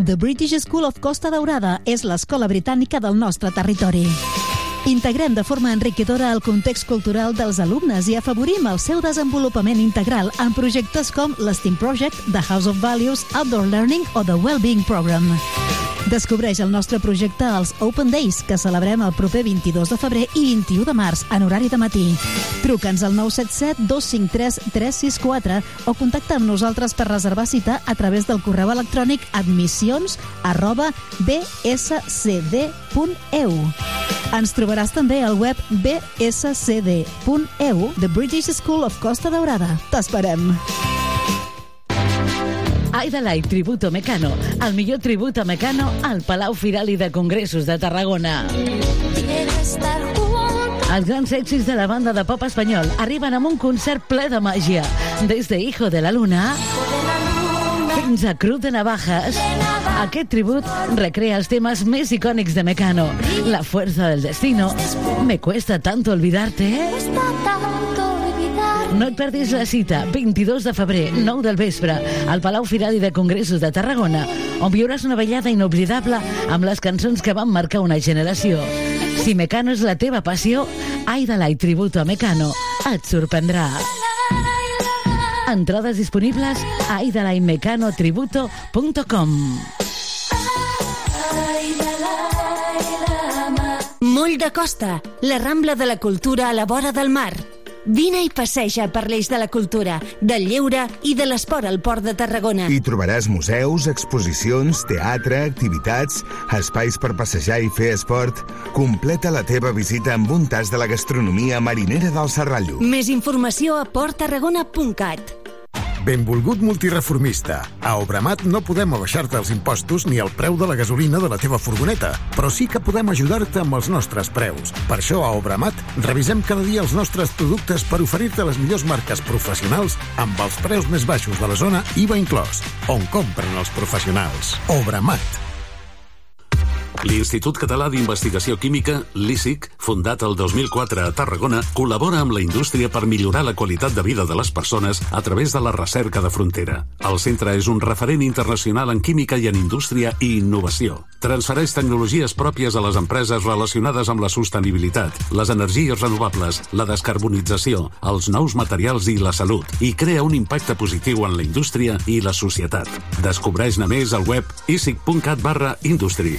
The British School of Costa Daurada és l'escola britànica del nostre territori. Integrem de forma enriquidora el context cultural dels alumnes i afavorim el seu desenvolupament integral en projectes com l'STEAM Project, The House of Values, Outdoor Learning o The Wellbeing Program. Descobreix el nostre projecte als Open Days, que celebrem el proper 22 de febrer i 21 de març, en horari de matí. Truca'ns al 977 253 364 o contacta amb nosaltres per reservar cita a través del correu electrònic admissions@bscd.eu. Ens trobaràs també al web bscd.eu, The British School of Costa Daurada. T'esperem! Aidalight Tributo Mecano, el millor tributo Mecano al Palau Firal i de Congressos de Tarragona. Els grans èxits de la banda de pop espanyol arriben amb un concert ple de màgia. Des de Hijo de la Luna fins a Cruz de Navajas. Aquest tribut recrea els temes més icònics de Mecano. La fuerza del destino, Me cuesta tanto olvidarte. No et perdis la cita, 22 de febrer, 9 del vespre, al Palau Firal i de Congressos de Tarragona, on viuràs una ballada inoblidable amb les cançons que van marcar una generació. Si Mecano és la teva passió, Aidalight Tributo a Mecano et sorprendrà. Entrades disponibles a aidalightmecanotributo.com. Moll de Costa, la Rambla de la Cultura a la vora del mar. Vine i passeja per l'eix de la cultura, del lleure i de l'esport al Port de Tarragona. Hi trobaràs museus, exposicions, teatre, activitats, espais per passejar i fer esport. Completa la teva visita amb un tas de la gastronomia marinera del Serrallo. Més informació a porttarragona.cat. Benvolgut multireformista. A Obramat no podem abaixar-te els impostos ni el preu de la gasolina de la teva furgoneta, però sí que podem ajudar-te amb els nostres preus. Per això a Obramat revisem cada dia els nostres productes per oferir-te les millors marques professionals amb els preus més baixos de la zona, IVA inclòs, on compren els professionals. Obramat. L'Institut Català d'Investigació Química, l'ICIC, fundat el 2004 a Tarragona, col·labora amb la indústria per millorar la qualitat de vida de les persones a través de la recerca de frontera. El centre és un referent internacional en química i en indústria i innovació. Transfereix tecnologies pròpies a les empreses relacionades amb la sostenibilitat, les energies renovables, la descarbonització, els nous materials i la salut, i crea un impacte positiu en la indústria i la societat. Descobreix-ne més al web isic.cat/industry.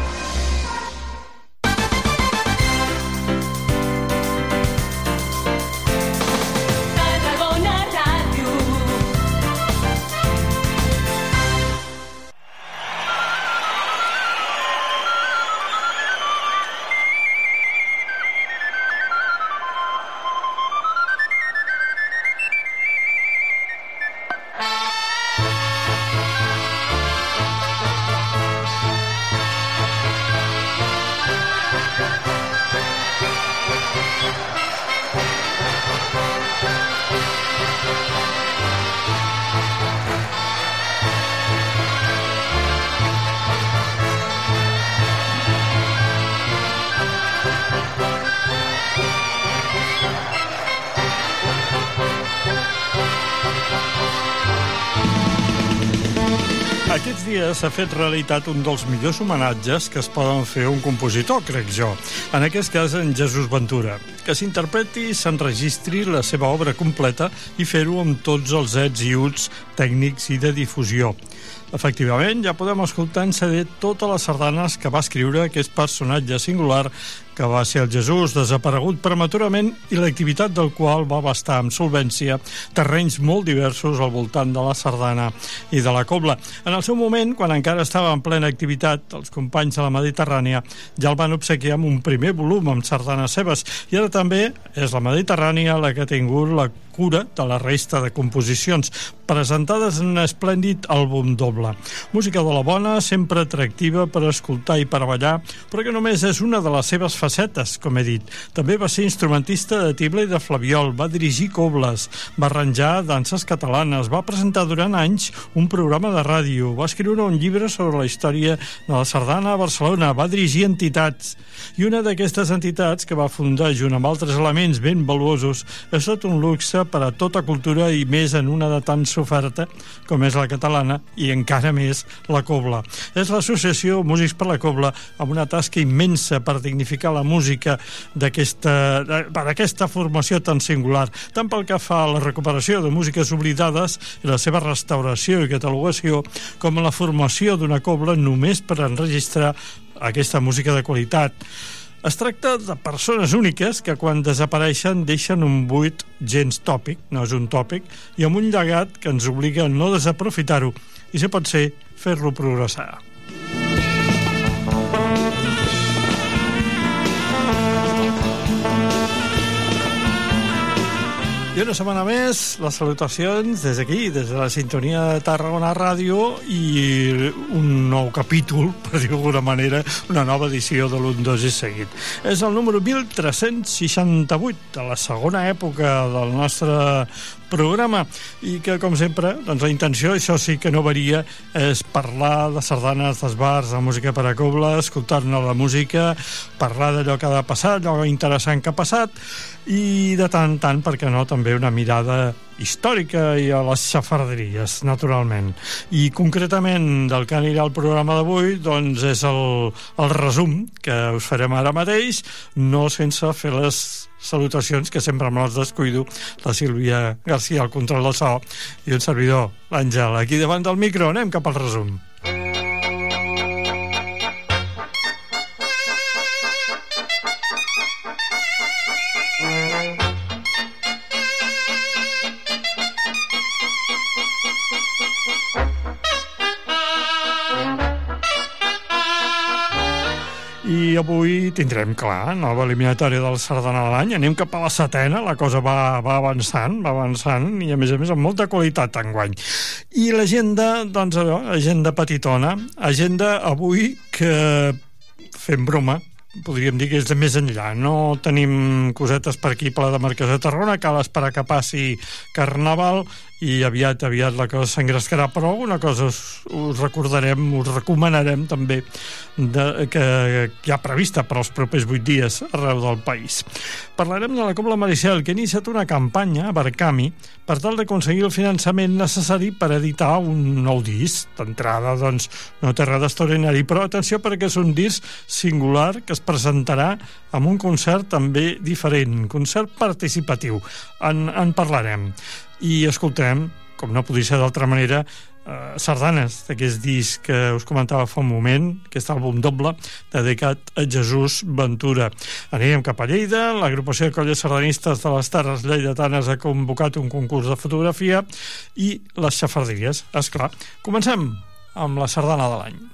Aquests dies s'ha fet realitat un dels millors homenatges que es poden fer a un compositor, crec jo. En aquest cas, en Jesús Ventura. Que s'interpreti i s'enregistri la seva obra completa i fer-ho amb tots els ets i uts tècnics i de difusió. Efectivament, ja podem escoltar en CD totes les sardanes que va escriure aquest personatge singular que va ser el Jesús, desaparegut prematurament i l'activitat del qual va abastar amb solvència terrenys molt diversos al voltant de la sardana i de la cobla. En el seu moment, quan encara estava en plena activitat, els companys de la Mediterrània ja el van obsequiar amb un primer volum amb sardanes seves, i ara també és la Mediterrània la que ha tingut la cura de la resta de composicions, presentades en un esplèndid àlbum doble. Música de la bona, sempre atractiva per escoltar i per ballar, però que només és una de les seves facetes, com he dit. També va ser instrumentista de tible i de flabiol, va dirigir cobles, va arranjar danses catalanes, va presentar durant anys un programa de ràdio, va escriure un llibre sobre la història de la sardana a Barcelona, va dirigir entitats, i una d'aquestes entitats que va fundar junt amb altres elements ben valuosos és tot un luxe per a tota cultura i més en una de tan soferta com és la catalana i encara més la cobla. És l'associació Músics per la Cobla amb una tasca immensa per dignificar la música per aquesta formació tan singular, tant pel que fa a la recuperació de músiques oblidades i la seva restauració i catalogació, com a la formació d'una cobla només per enregistrar aquesta música de qualitat. Es tracta de persones úniques que quan desapareixen deixen un buit gens tòpic, no és un tòpic, i amb un llegat que ens obliga a no desaprofitar-ho i, si pot ser, fer-lo progressar. I una setmana més, les salutacions des d'aquí, des de la sintonia de Tarragona Ràdio, i un nou capítol, per dir d'alguna manera, una nova edició de l'Un, Dos i Seguit. És el número 1368, de la segona època del nostre programa, i que, com sempre, doncs la intenció, això sí que no varia, és parlar de sardanes, d'esbars, de música per a cobla, escoltar-ne la música, parlar d'allò que ha passat, allò interessant que ha passat, i de tant en tant, per què no, també una mirada històrica i a les xafarderies, naturalment. I concretament del que anirà el programa d'avui, doncs és el resum que us farem ara mateix, no sense fer les salutacions que sempre me les descuido, la Sílvia García al control del so i un servidor, l'Àngel, aquí davant del micro. Anem cap al resum. I avui tindrem, clar, nova eliminatòria del Sardana de l'any. Anem cap a la setena, la cosa va avançant, i a més amb molta qualitat enguany. I l'agenda, doncs allò, agenda petitona, agenda avui que, fem broma, podríem dir que és de més enllà. No tenim cosetes per aquí, Pla de Marquès de Tarragona, cal esperar que passi Carnaval i aviat la cosa s'engrescarà, però alguna cosa us recordarem, us recomanarem també que hi ha prevista per als propers 8 dies arreu del país. Parlarem de la Cobla Maricel, que ha iniciat una campanya a Barcami per tal d'aconseguir el finançament necessari per editar un nou disc. D'entrada, doncs, no té res d'extraordinari, però atenció perquè és un disc singular que es presentarà amb un concert també diferent, un concert participatiu. En parlarem. I escoltarem, com no podia ser d'altra manera, sardanes d'aquest disc que us comentava fa un moment, aquest àlbum doble dedicat a Jesús Ventura. Anirem cap a Lleida. L'agrupació de colles sardanistes de les Terres Lleidatanes ha convocat un concurs de fotografia i les xafarderies, esclar. Comencem amb la sardana de l'any.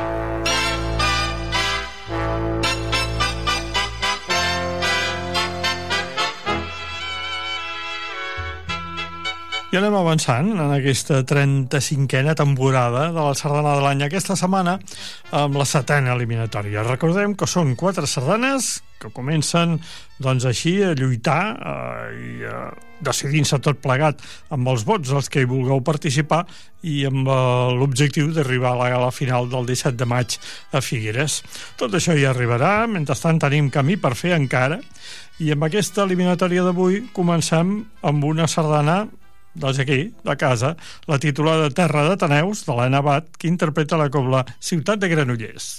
I anem avançant en aquesta 35a temporada de la Sardana de l'any, aquesta setmana amb la setena eliminatòria. Recordem que són 4 sardanes que comencen doncs així a lluitar i decidint-se tot plegat amb els vots dels que hi vulgueu participar i amb l'objectiu d'arribar a la gala final del 17 de maig a Figueres. Tot això hi arribarà, mentrestant tenim camí per fer encara, i amb aquesta eliminatòria d'avui comencem amb una sardana doncs aquí, de casa, la titulada Terra d'Ateneus, de l'Anna Abad, que interpreta la cobla Ciutat de Granollers.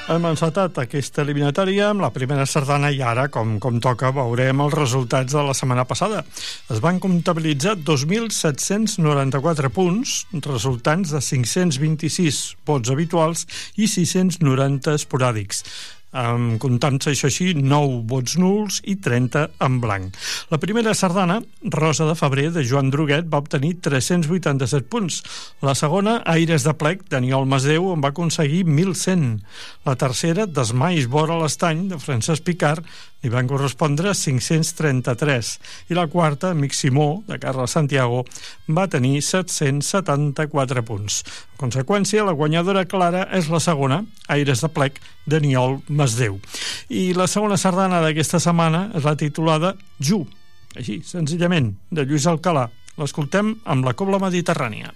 Hem encetat aquesta eliminatòria amb la primera sardana i ara, com toca, veurem els resultats de la setmana passada. Es van comptabilitzar 2.794 punts, resultants de 526 vots habituals i 690 esporàdics. Comptant-se això així, 9 vots nuls i 30 en blanc. La primera sardana, Rosa de Febrer, de Joan Druguet, va obtenir 387 punts. La segona, Aires de plec, d'Aniol Masdeu, en va aconseguir 1.100. La tercera, Desmais vora l'estany, de Francesc Picard, hi van correspondre 533. I la quarta, Amic Simó, de Carles Santiago, va tenir 774 punts. En conseqüència, la guanyadora clara és la segona, Aires de plec, d'Aniol Masdeu. I la segona sardana d'aquesta setmana és la titulada Ju, així, senzillament, de Lluís Alcalà. L'escoltem amb la Cobla Mediterrània.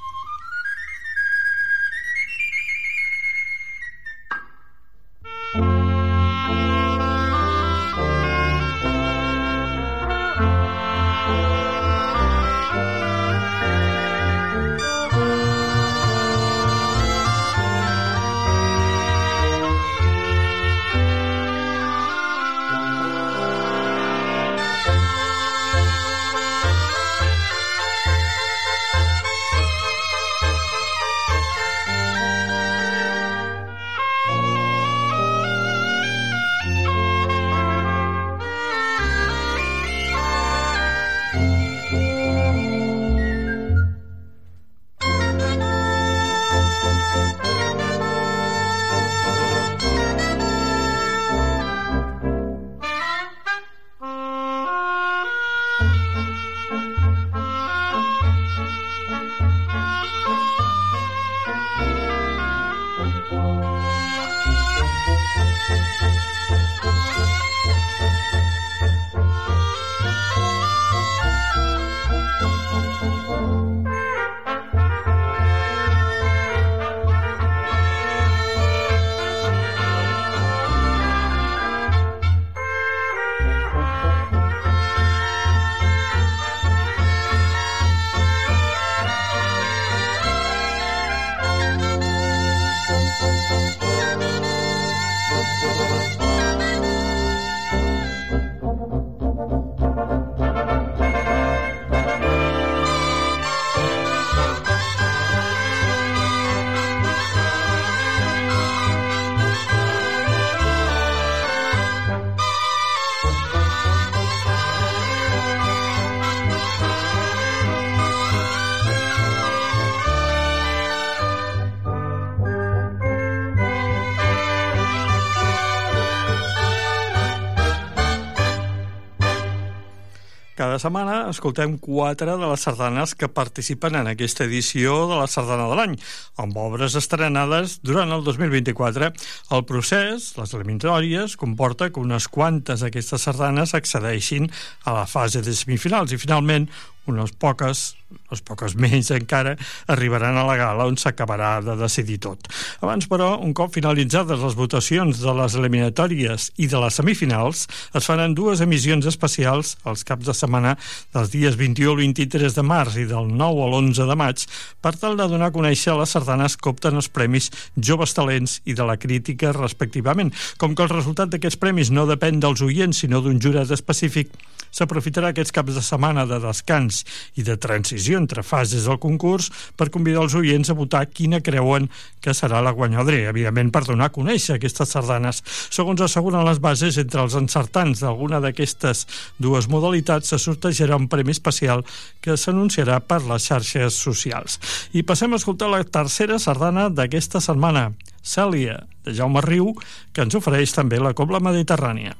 Cada setmana escoltem 4 de les sardanes que participen en aquesta edició de la Sardana de l'any, amb obres estrenades durant el 2024. El procés, les eliminatòries, comporta que unes quantes d'aquestes sardanes accedeixin a la fase de semifinals i finalment unes poques menys encara arribaran a la gala on s'acabarà de decidir tot. Abans, però, un cop finalitzades les votacions de les eliminatòries i de les semifinals, es faran 2 emissions especials els caps de setmana dels dies 21 al 23 de març i del 9 a l'11 de maig per tal de donar a conèixer les sardanes que opten els premis Joves Talents i de la Crítica respectivament. Com que el resultat d'aquests premis no depèn dels oients sinó d'un jurat específic, s'aprofitarà aquests caps de setmana de descans i de transició entre fases del concurs per convidar els oients a votar quina creuen que serà la guanyadora, evidentment per donar a conèixer aquestes sardanes. Segons asseguren les bases, entre els encertants d'alguna d'aquestes 2 modalitats se sortejarà un premi especial que s'anunciarà per les xarxes socials. I passem a escoltar la tercera sardana d'aquesta setmana, Cèlia, de Jaume Riu, que ens ofereix també la Cobla Mediterrània.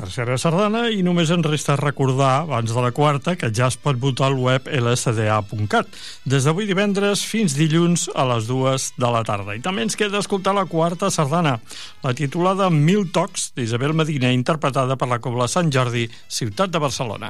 tercera sardana i només ens resta recordar, abans de la quarta, que ja es pot votar al web lsda.cat des d'avui divendres fins dilluns a les 2 de la tarda. I també ens queda escoltar la quarta sardana, la titulada Mil tocs, d'Isabel Medina, interpretada per la Cobla Sant Jordi, ciutat de Barcelona.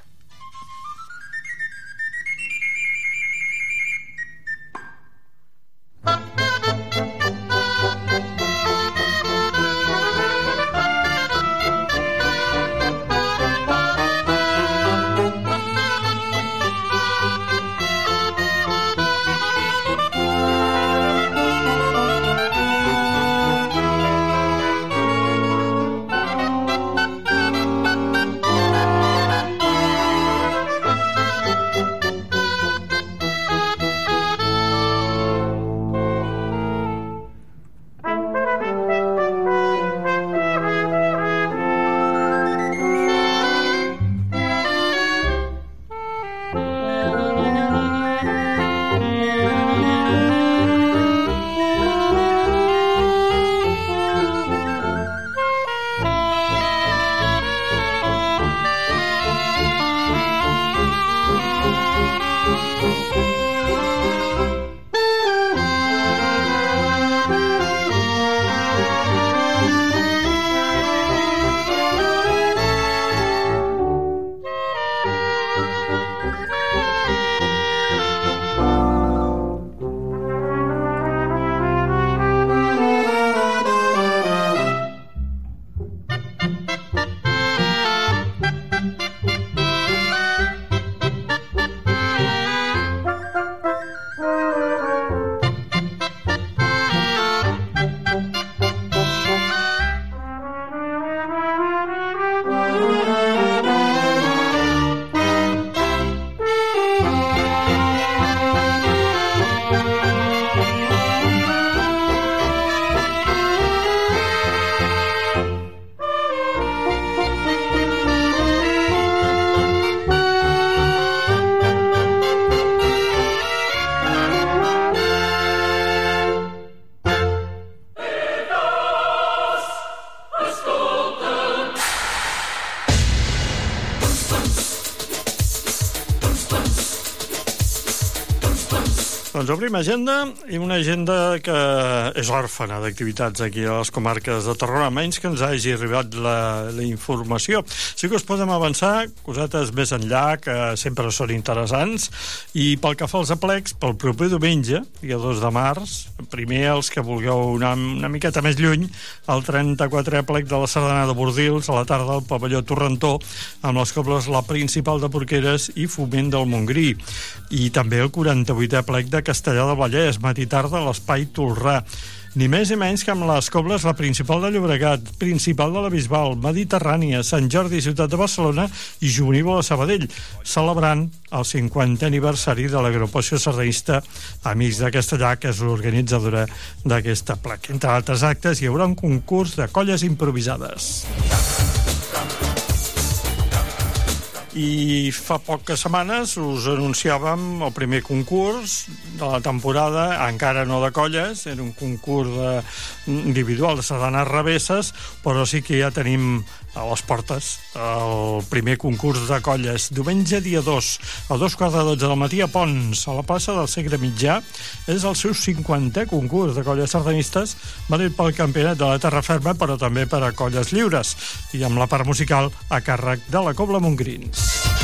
Doncs obrim agenda, i una agenda que és òrfana d'activitats aquí a les comarques de Tarragona, menys que ens hagi arribat la informació. Sí que us podem avançar cosetes més enllà, que sempre són interessants, i pel que fa als aplecs, pel proper diumenge, dia 2 de març, primer els que vulgueu anar una miqueta més lluny, el 34è aplec de la Sardana de Bordils, a la tarda al pavelló Torrentó, amb les cobles La Principal de Porqueres i Foment del Montgrí, i també el 48è aplec de Castellar del Vallès, matí tarda a l'Espai Tolrà. Ni més ni menys que amb les cobles La Principal de Llobregat, Principal de la Bisbal, Mediterrània, Sant Jordi, ciutat de Barcelona i Juvenil de Sabadell, celebrant el 50è aniversari de l'agrupació sardanista Amics de Castellar, que és l'organitzadora d'aquesta aplec. Entre altres actes, hi haurà un concurs de colles improvisades. I fa poques setmanes us anunciàvem el primer concurs de la temporada, encara no de colles, era un concurs individual de sardanes revesses, però sí que ja tenim a les portes el primer concurs de colles. Diumenge, dia 2, a 2:15 del matí, a Pons, a la plaça del Segre Mitjà. És el seu 50è concurs de colles sardanistes, vàlid pel campionat de la terra ferma, però també per a colles lliures, i amb la part musical a càrrec de la Cobla Montgrins.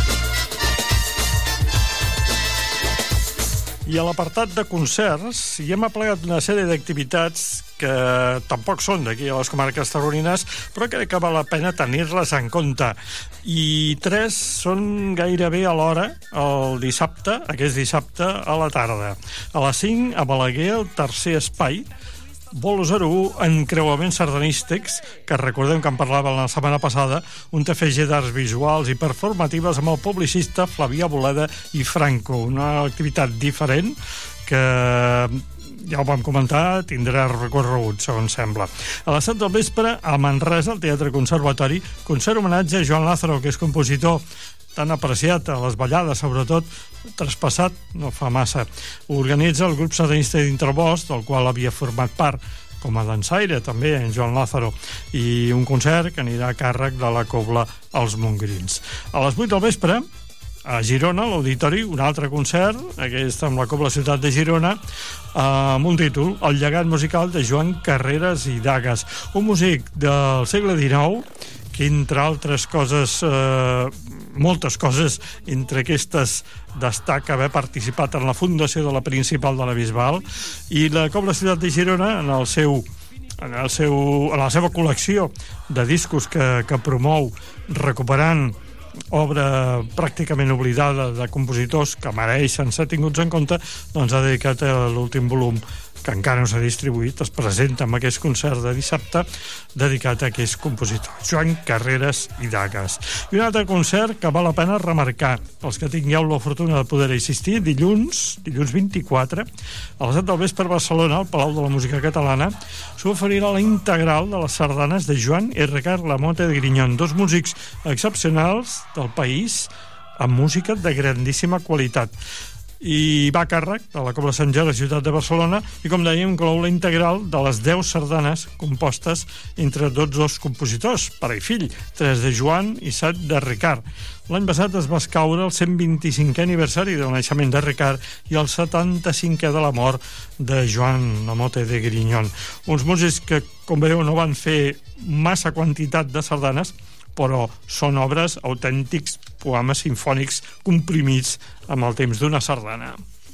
I a l'apartat de concerts hi hem aplegat una sèrie d'activitats que tampoc són d'aquí a les comarques tarragonines, però crec que val la pena tenir-les en compte. I 3 són gairebé a l'hora, el dissabte, aquest dissabte a la tarda. A les 5, a Balaguer, el tercer espai, Bolo 01, encreuaments sardanístics, que recordem que en parlàvem la setmana passada, un TFG d'arts visuals i performatives amb el publicista Flavià Boleda i Franco. Una activitat diferent que, ja ho vam comentar, tindrà recorregut, segons sembla. A les 7 del vespre, a Manresa, al Teatre Conservatori, concert homenatge a Joan Lázaro, que és compositor tan apreciat a les ballades, sobretot traspassat no fa massa. Ho organitza el grup sardanista d'Intrabosc, del qual havia format part com a dansaire, també, en Joan Lázaro, i un concert que anirà a càrrec de la Cobla Els Montgrins. A les 8 del vespre, a Girona, a l'Auditori, un altre concert, aquest amb la Cobla Ciutat de Girona, amb un títol, El llegat musical de Joan Carreras i Dagas, un músic del segle XIX, que entre altres coses, moltes coses, entre aquestes destaca haver participat en la fundació de la Principal de la Bisbal, i la Cobla Ciutat de Girona, en la seva col·lecció de discos que promou, recuperant obra pràcticament oblidada de compositors que mereixen ser tinguts en compte, doncs ha dedicat l'últim volum, que encara no s'ha distribuït, es presenta amb aquest concert de dissabte dedicat a aquests compositors, Joan Carreras i Dagas. I un altre concert que val la pena remarcar, els que tingueu la fortuna de poder assistir, dilluns 24, a les 7 del vespre a Barcelona, al Palau de la Música Catalana, s'oferirà la integral de les sardanes de Joan i Ricard Lamote de Grignon, dos músics excepcionals del país amb música de grandíssima qualitat. I va a càrrec de la Cobla Sant Jordi, ciutat de Barcelona, i com dèiem, inclou la integral de les 10 sardanes compostes entre tots dos compositors, pare i fill, 3 de Joan i 7 de Ricard. L'any passat es va escaure el 125è aniversari del naixement de Ricard i el 75è de la mort de Joan Lamote de Grignon. Uns músics que, com veieu, no van fer massa quantitat de sardanes, però són obres autèntics poemes sinfònics comprimits amb el temps d'una sardana.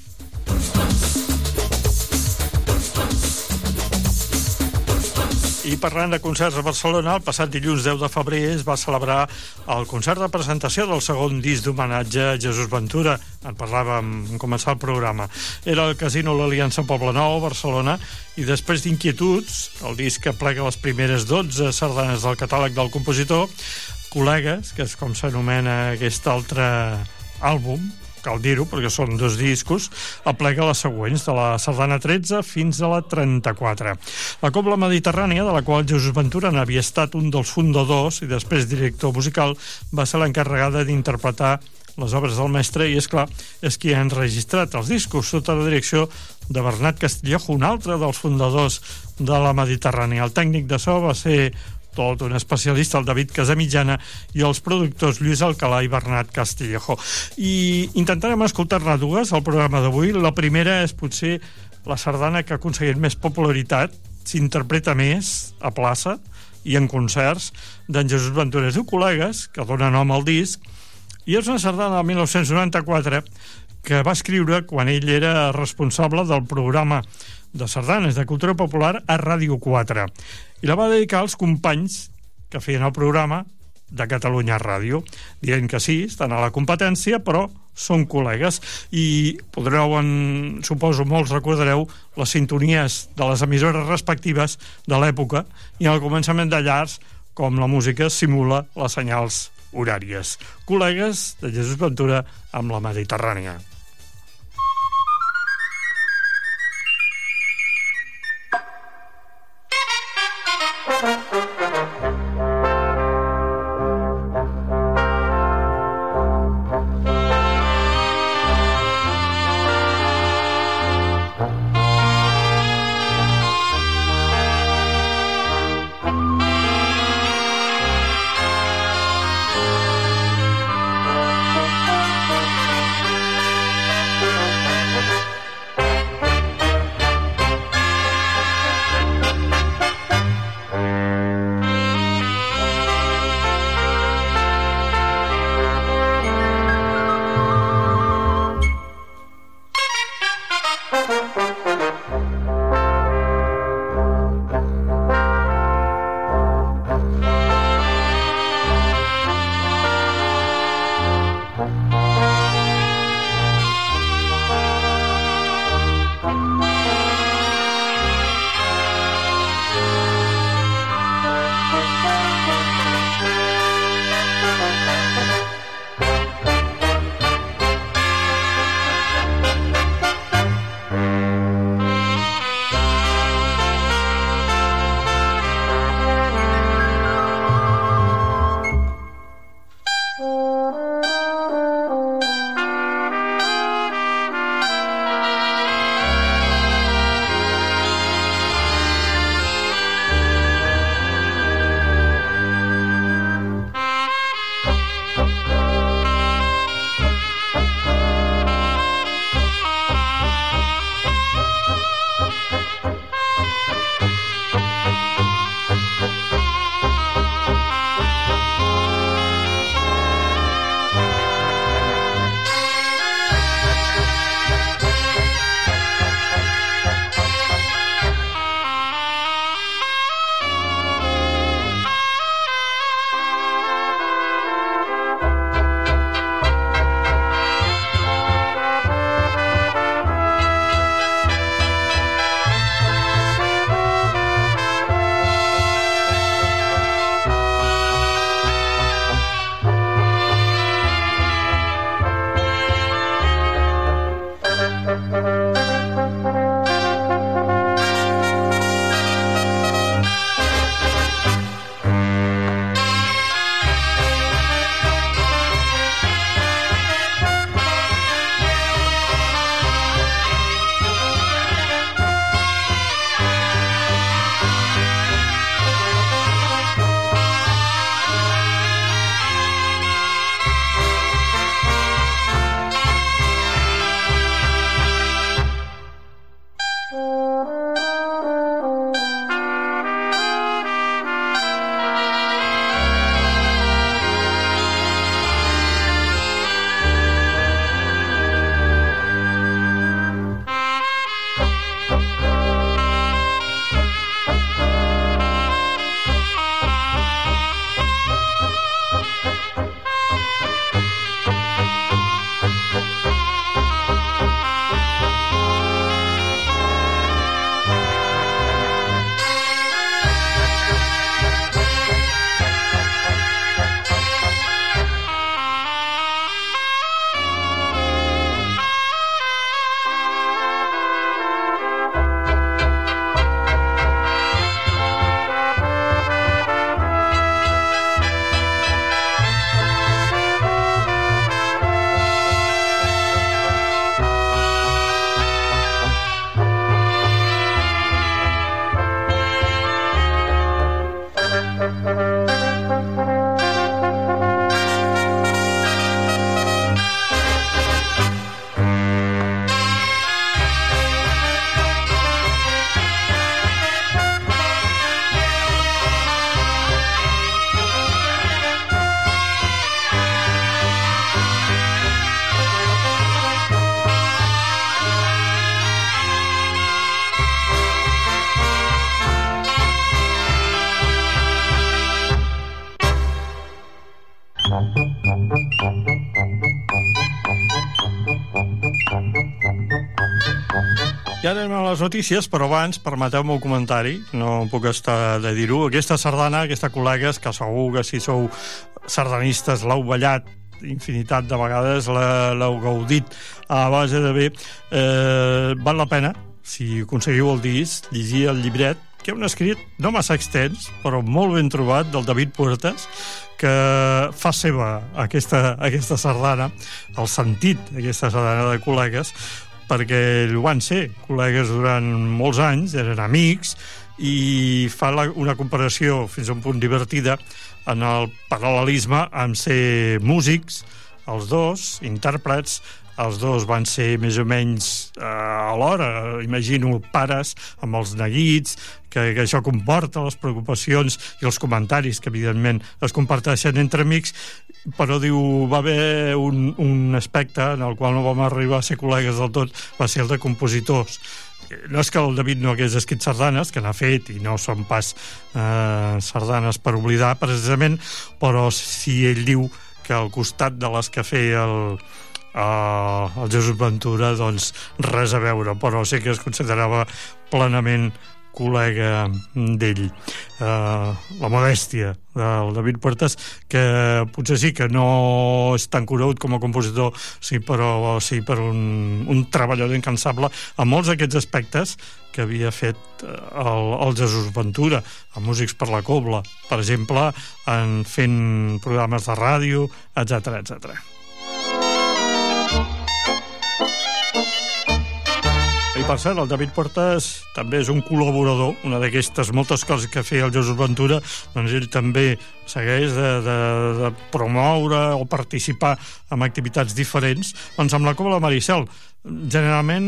I parlant de concerts a Barcelona, el passat dilluns 10 de febrer es va celebrar el concert de presentació del segon disc d'homenatge a Jesús Ventura. En parlàvem en començar el programa. Era el Casino l'Aliança Poblenou, Barcelona, i després d'Inquietuds, el disc que plega les primeres 12 sardanes del catàleg del compositor, Col·legues, que és com s'anomena aquest altre àlbum, cal dir-ho, perquè són 2 discos, aplega les següents, de la sardana 13 fins a la 34. La Cobla Mediterrània, de la qual Jesús Ventura n'havia estat un dels fundadors i després director musical, va ser l'encarregada d'interpretar les obres del mestre i, és clar, és qui ha enregistrat els discos sota la direcció de Bernat Castillejo, un altre dels fundadors de la Mediterrània. El tècnic de so va ser tot un especialista, el David Casamitjana, i els productors Lluís Alcalà i Bernat Castillejo. I intentarem escoltar-ne dues al programa d'avui. La primera és potser la sardana que ha aconseguit més popularitat, s'interpreta més a plaça i en concerts, d'en Jesús Ventura. Es diu Col·legues, que dona nom al disc, i és una sardana del 1994 que va escriure quan ell era responsable del programa de sardanes de cultura popular a Ràdio 4, i la va dedicar als companys que feien el programa de Catalunya Ràdio, dient que sí, estan a la competència, però són col·legues, i podreu, suposo molts recordareu, les sintonies de les emissores respectives de l'època, i al començament de llars, com la música simula les senyals horàries. Col·legues de Jesús Ventura amb la Mediterrània. Ja anem a les notícies, però abans permeteu-me un comentari, no puc estar de dir-ho. Aquesta sardana, aquesta col·legues, que segur que si sou sardanistes l'heu ballat infinitat de vegades, l'heu gaudit a base de bé, val la pena, si aconseguiu el disc, llegir el llibret, que hi ha un escrit no massa extens, però molt ben trobat, del David Puertas, que fa seva aquesta sardana, el sentit d'aquesta sardana de col·legues, perquè ho van ser col·legues durant molts anys, eren amics, i fa una comparació fins a un punt divertida en el paral·lelisme amb ser músics, els dos, intèrprets. Els dos van ser més o menys alhora, imagino, pares amb els neguits, que això comporta les preocupacions i els comentaris que evidentment es comparteixen entre amics, però diu, va haver un aspecte en el qual no vam arribar a ser col·legues del tot, va ser el de compositors. No és que el David no hagués escrit sardanes, que n'ha fet, i no són pas sardanes per oblidar, precisament, però si ell diu que al costat de les que feia el Jesús Ventura, doncs res a veure, però sí que es considerava plenament col·lega d'ell. La modèstia del David Puertas, que potser sí que no és tan conegut com a compositor, sí, però sí per un treballador incansable en molts d'aquests aspectes que havia fet el Jesús Ventura, amb Músics per la Cobla, per exemple, en fent programes de ràdio, etc etc. I per cert, el David Puertas també és un col·laborador, una d'aquestes moltes coses que feia el Jesús Ventura, doncs ell també segueix de promoure o participar en activitats diferents. Doncs amb la Cobla Maricel generalment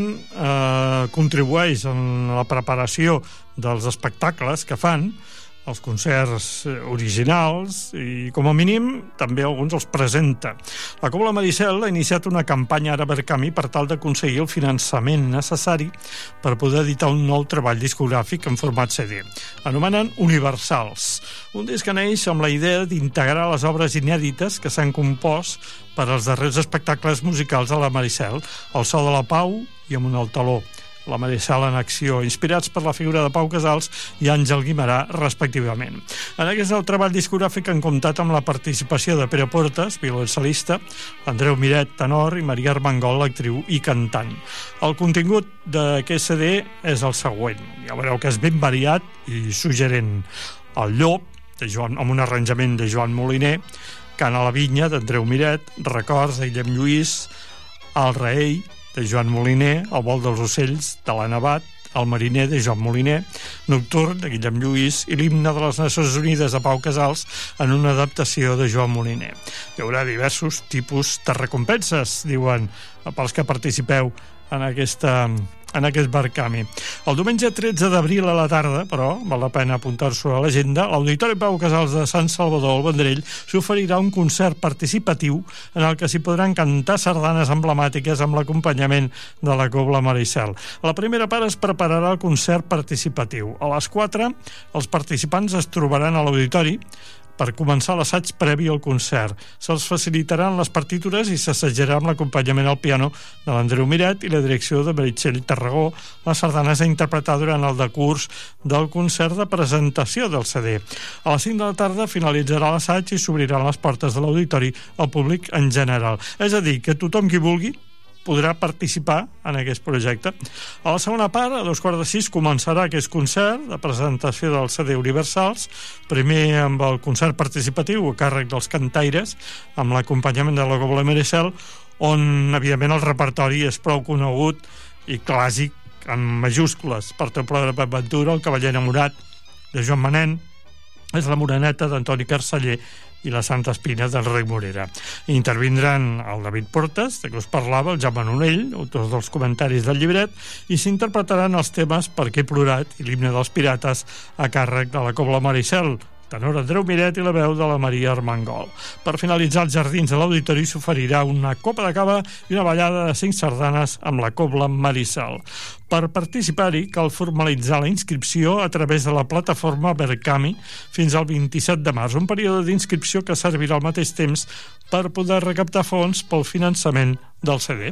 contribueix en la preparació dels espectacles que fan, els concerts originals, i com a mínim també alguns els presenta. La Cobla Maricel ha iniciat una campanya ara per Camí per tal d'aconseguir el finançament necessari per poder editar un nou treball discogràfic en format CD. Anomenen Universals, un disc que neix amb la idea d'integrar les obres inèdites que s'han compost per als darrers espectacles musicals de la Maricel, El so de la Pau i Amunt al Taló, La Maricel en acció, inspirats per la figura de Pau Casals i Àngel Guimerà, respectivament. En aquest nou treball discogràfic han comptat amb la participació de Pere Puertas, violoncel·lista, Andreu Miret, tenor, i Maria Armengol, actriu i cantant. El contingut d'aquest CD és el següent. Ja veureu que és ben variat i suggerent. El Llop, amb un arranjament de Joan Moliner, Cant a la vinya, d'Andreu Miret, Records, de Guillem Lluís, El Rei, de Joan Moliner, El vol dels ocells, de l'Anna Abad, El mariner, de Joan Moliner, Nocturn, de Guillem Lluís, i l'Himne de les Nacions Unides, de Pau Casals, en una adaptació de Joan Moliner. Hi haurà diversos tipus de recompenses, diuen, pels que participeu en aquest Barcamí. El diumenge 13 d'abril a la tarda, però, val la pena apuntar-s'ho a l'agenda, l'Auditori Pau Casals de Sant Salvador, al Vendrell, s'oferirà un concert participatiu en el que s'hi podran cantar sardanes emblemàtiques amb l'acompanyament de la Cobla Maricel. La primera part es prepararà el concert participatiu. A les 4, els participants es trobaran a l'auditori per començar l'assaig previ al concert. Se'ls facilitaran les partitures i s'assajarà amb l'acompanyament al piano de l'Andreu Miret i la direcció de Meritxell Tarragó, les sardanes a interpretar durant el decurs del concert de presentació del CD. A les 5 de la tarda finalitzarà l'assaig i s'obriran les portes de l'auditori al públic en general. És a dir, que tothom qui vulgui podrà participar en aquest projecte. A la segona part, a 5:15, començarà aquest concert de presentació del CD Universals, primer amb el concert participatiu a càrrec dels cantaires, amb l'acompanyament de la Cobla Maricel, on, evidentment, el repertori és prou conegut i clàssic, en majúscules, per exemple, de Pep Ventura, El cavaller enamorat, de Joan Manent, és la Moreneta d'Antoni Carceller i la Santa Espina d'Enric Morera. Intervindran el David Portes, de què us parlava, el Jaume Nonell, autors dels comentaris del llibret, i s'interpretaran els temes Per què he plorat i l'himne dels pirates a càrrec de la Cobla Maricel, tenor Andreu Miret i la veu de la Maria Armengol. Per finalitzar els jardins de l'auditori s'oferirà una copa de cava i una ballada de 5 sardanes amb la Cobla Maricel. Per participar-hi cal formalitzar la inscripció a través de la plataforma Verkami fins al 27 de març, un període d'inscripció que servirà al mateix temps per poder recaptar fons pel finançament del CD.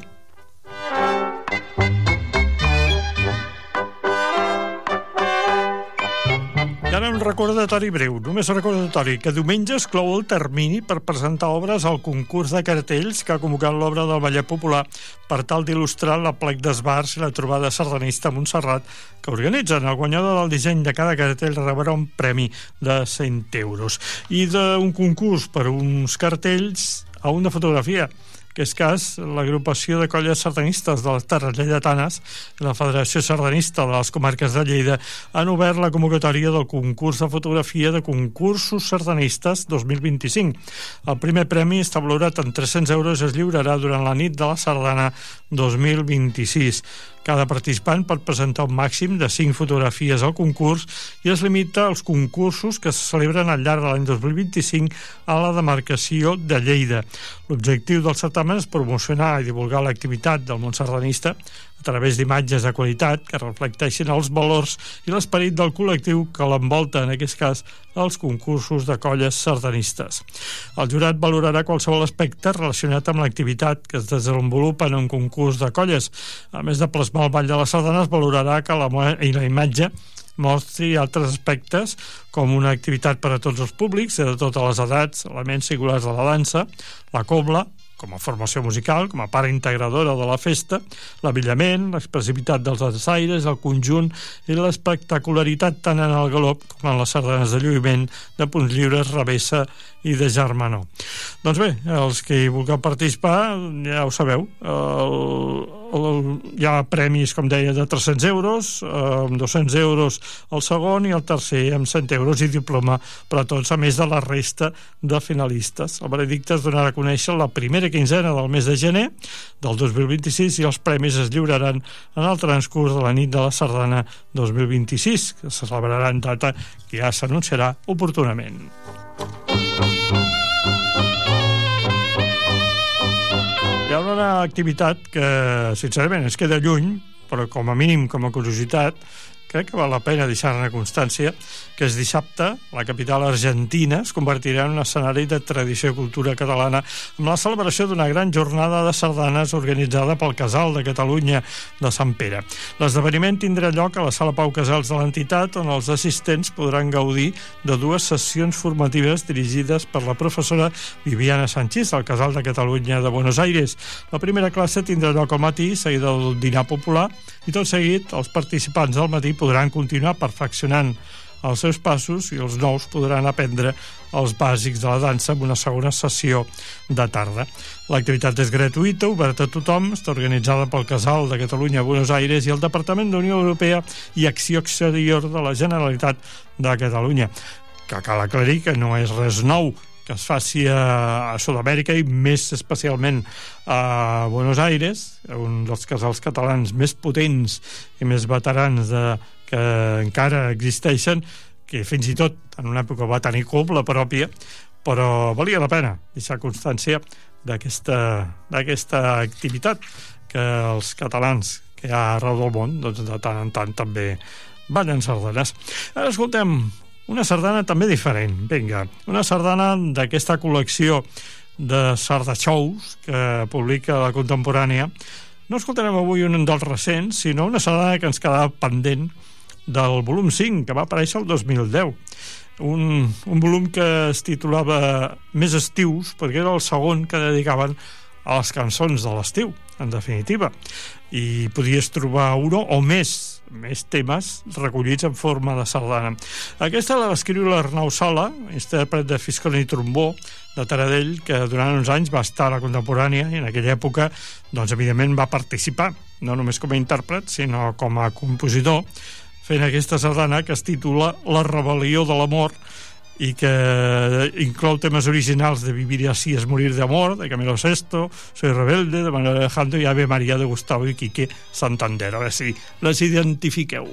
I ara un recordatori breu, només un recordatori, que diumenge es clou el termini per presentar obres al concurs de cartells que ha convocat l'obra del Ballet Popular per tal d'il·lustrar l'Aplec d'Esbars i la trobada sardanista a Montserrat que organitzen. El guanyador del disseny de cada cartell rebrà un premi de 100 euros. I d'un concurs per uns cartells a un de fotografia. En aquest cas, l'agrupació de colles sardanistes de les Terres Lleidatanes i la Federació Sardanista de les Comarques de Lleida han obert la convocatòria del concurs de fotografia de concursos sardanistes 2025. El primer premi està valorat en 300 euros i es lliurarà durant la nit de la sardana 2026. Cada participant pot presentar un màxim de 5 fotografies al concurs i es limita als concursos que se celebren al llarg de l'any 2025 a la demarcació de Lleida. L'objectiu del certamen és promocionar i divulgar l'activitat del món sardanista a través d'imatges de qualitat que reflecteixin els valors i l'esperit del col·lectiu que l'envolta, en aquest cas, els concursos de colles sardanistes. El jurat valorarà qualsevol aspecte relacionat amb l'activitat que es desenvolupa en un concurs de colles. A més de plasmar el ball de les sardanes, valorarà que la imatge mostri altres aspectes com una activitat per a tots els públics, de totes les edats, elements singulars de la dansa, la cobla, com a formació musical, com a part integradora de la festa, l'abillament, l'expressivitat dels dansaires, el conjunt i l'espectacularitat tant en el galop com en les sardanes de lluïment, de punts lliures, revessa i de germanor. Doncs bé, els que hi vulgueu participar, ja ho sabeu, hi ha premis, com deia, de 300 euros, amb 200 euros el segon i el tercer amb 100 euros i diploma per a tots, a més de la resta de finalistes. El veredicte es donarà a conèixer la primera quinzena del mes de gener del 2026 i els premis es lliuraran en el transcurs de la nit de la sardana 2026, que se celebrarà en data que ja s'anunciarà oportunament. Hi ha una activitat que, sincerament, es queda lluny, però com a mínim, com a curiositat, crec que val la pena deixar-ne constància, que és dissabte, la capital argentina es convertirà en un escenari de tradició i cultura catalana amb la celebració d'una gran jornada de sardanes organitzada pel Casal de Catalunya de Sant Pere. L'esdeveniment tindrà lloc a la Sala Pau Casals de l'entitat, on els assistents podran gaudir de 2 sessions formatives dirigides per la professora Viviana Sanchís, del Casal de Catalunya de Buenos Aires. La primera classe tindrà lloc al matí, seguida del dinar popular, i tot seguit els participants del matí podran continuar perfeccionant els seus passos i els nous podran aprendre els bàsics de la dansa amb una segona sessió de tarda. L'activitat és gratuïta, oberta a tothom, està organitzada pel Casal de Catalunya a Buenos Aires i el Departament d'Unió Europea i Acció Exterior de la Generalitat de Catalunya. Que cal aclarir que no és res nou que es faci a Sud-amèrica i més especialment a Buenos Aires, un dels casals catalans més potents i més veterans que encara existeixen, que fins i tot en una època va tenir cobla pròpia, però valia la pena deixar constància d'aquesta activitat que els catalans que hi ha arreu del món, doncs de tant en tant també ballen sardanes. Ara escoltem una sardana també diferent. Vinga, una sardana d'aquesta col·lecció de sardaxous que publica la Contemporània. No escoltarem avui un dels recents, sinó una sardana que ens quedava pendent del volum 5, que va aparèixer el 2010. Un volum que es titulava Més estius, perquè era el segon que dedicaven a les cançons de l'estiu, en definitiva. I podies trobar un o més temes recollits en forma de sardana. Aquesta la va escriure l'Arnau Sala, intèrpret de fiscorn i trombó de Taradell, que durant uns anys va estar a la Contemporània i en aquella època, doncs, evidentment, va participar, no només com a intèrpret, sinó com a compositor, fent aquesta sardana que es titula La rebel·lió de l'amor i que inclou temes originals de Vivir así es morir de amor, de Camilo VI, Soy rebelde, de Manuel Alejandro, i Ave María de Gustavo i Quique Santander. A veure si les identifiqueu.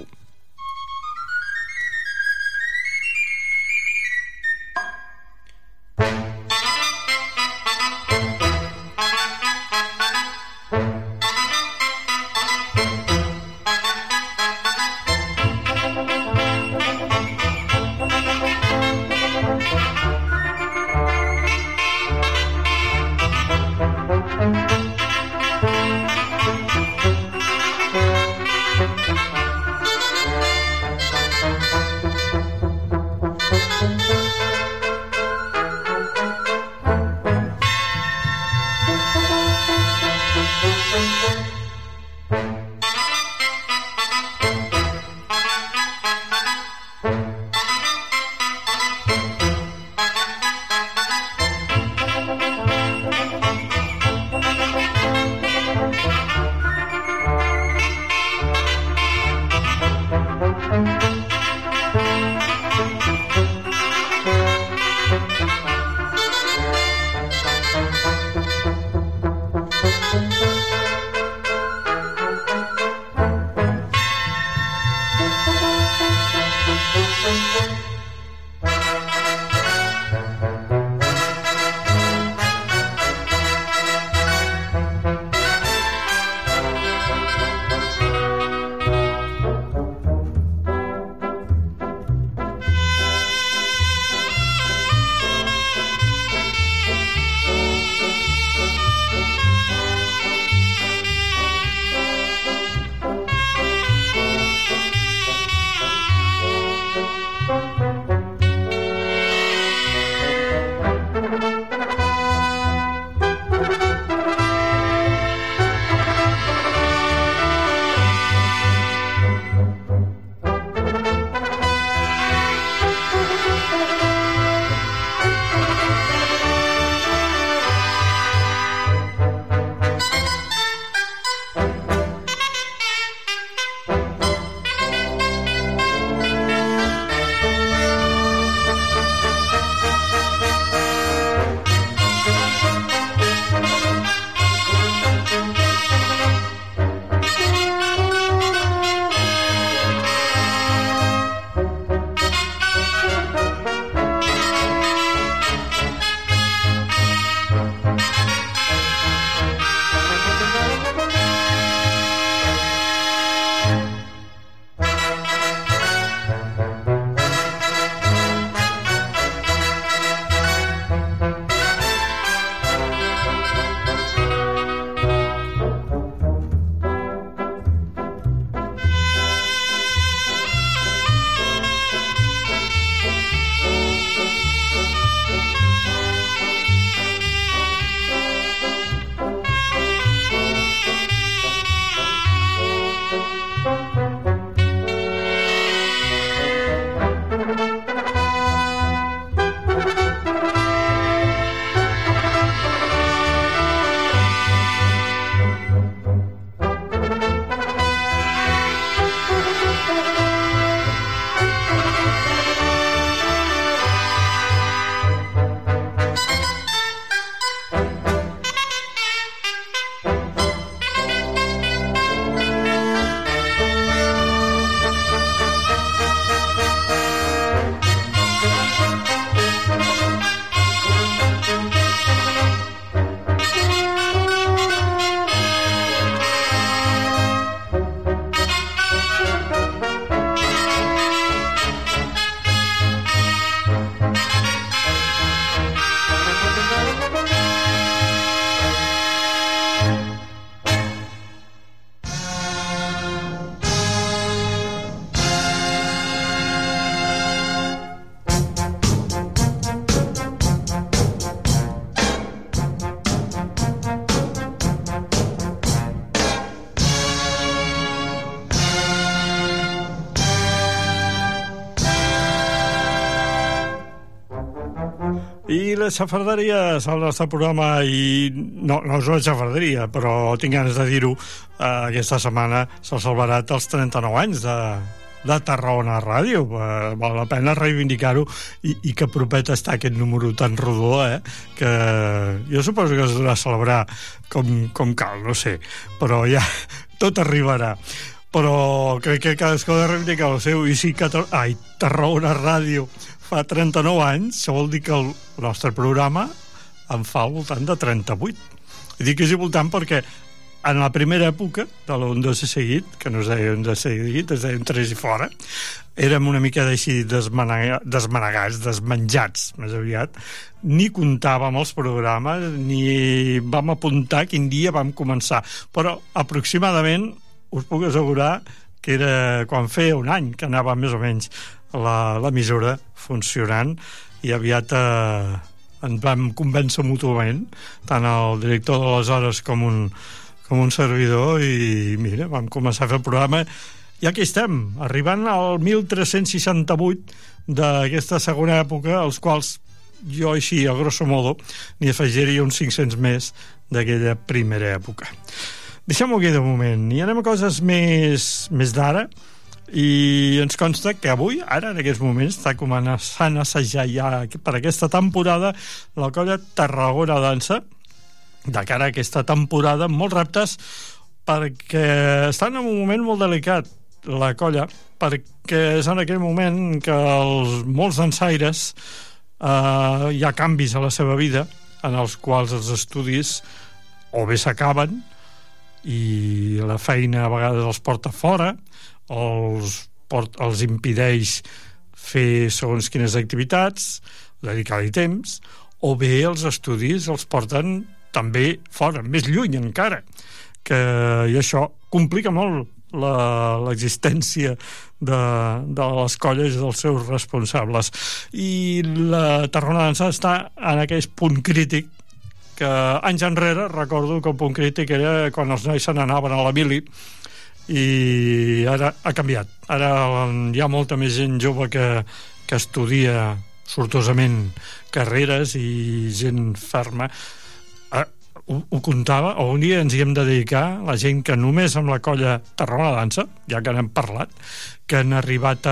I les xafarderies al nostre programa, i no és una xafarderia, però tinc ganes de dir-ho, aquesta setmana s'ha celebrat els 39 anys de Tarragona Ràdio. Val la pena reivindicar-ho i que propet està aquest número tan rodó, que jo suposo que es durà a celebrar com cal, no sé, però ja tot arribarà. Però crec que cadascú ha de reivindicar el seu. I si Tarragona Ràdio fa 39 anys, això vol dir que el nostre programa en fa al voltant de 38. I dic que és al voltant perquè en la primera època de l'Onda de Seguit, que no es deia Onda de Seguit, es deia Tres i Fora, érem una mica així desmanegats, desmenjats, més aviat. Ni comptàvem els programes, ni vam apuntar quin dia vam començar. Però aproximadament us puc assegurar que era quan feia un any que anava més o menys l'emissora funcionant, i aviat ens vam convèncer mútuament, tant el director d'aleshores com un servidor, i mira, vam començar a fer el programa, i aquí estem, arribant al 1368 d'aquesta segona època, als quals jo així, a grosso modo, n'hi afegiria uns 500 més d'aquella primera època. Deixem-ho aquí de moment, i anem a coses més d'ara, i ens consta que avui, ara en aquests moments, està començant a assajar ja per aquesta temporada la colla Tarragona Dansa, de cara a aquesta temporada, amb molts reptes, perquè estan en un moment molt delicat, la colla, perquè és en aquell moment que molts dansaires hi ha canvis a la seva vida, en els quals els estudis o bé s'acaben i la feina a vegades els porta fora, o els impedeix fer segons quines activitats, dedicar-hi temps, o bé els estudis els porten també fora, més lluny encara, i això complica molt l'existència de les colles i dels seus responsables. I la Tarragona Dansa està en aquell punt crític que anys enrere recordo que el punt crític era quan els nois se n'anaven a la mili, i ara ha canviat. Ara hi ha molta més gent jove que estudia sortosament carreres, i gent ferma. Ho comptava, o un dia ens hi hem de dedicar, la gent que només amb la colla Tarragona Dansa, ja que n'hem parlat, que han arribat